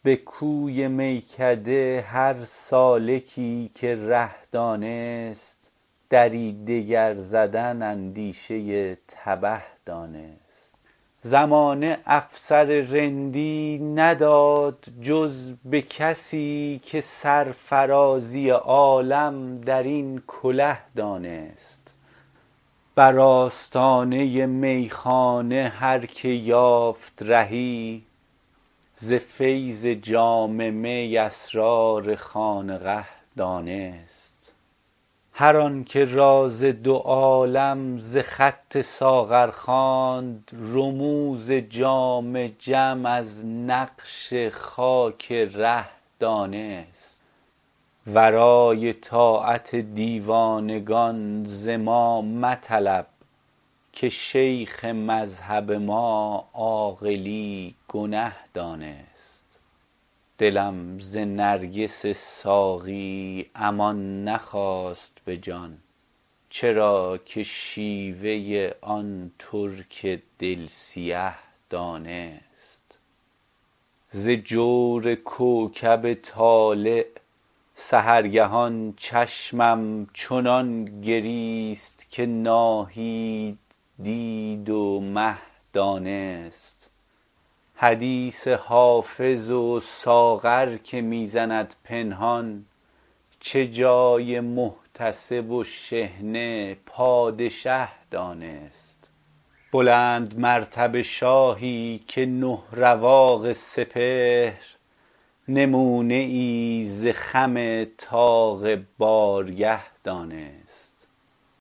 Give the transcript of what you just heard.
به کوی میکده هر سالکی که ره دانست، دری دگر زدن اندیشه تبه دانست. زمانه افسر رندی نداد جز به کسی که سرفرازی عالم در این کله دانست. بر آستانه میخانه هر که یافت رهی، ز فیض جام می اسرار خانقه دانست. هر آن که راز دو عالم ز خط ساغر خواند، رموز جام جم از نقش خاک ره دانست. ورای طاعت دیوانگان ز ما مطلب، که شیخ مذهب ما عاقلی گنه دانست. دلم ز نرگس ساقی امان نخواست به جان، چرا که شیوه آن ترک دل سیه دانست. ز جور کوکب طالع سحرگهان چشمم چنان گریست که ناهید دید و مه دانست. حدیث حافظ و ساغر که می زند پنهان، چه جای محتسب و شحنه پادشه دانست. بلند مرتبه شاهی که نه رواق سپهر، نمونه ای ز خم طاق بارگه دانست.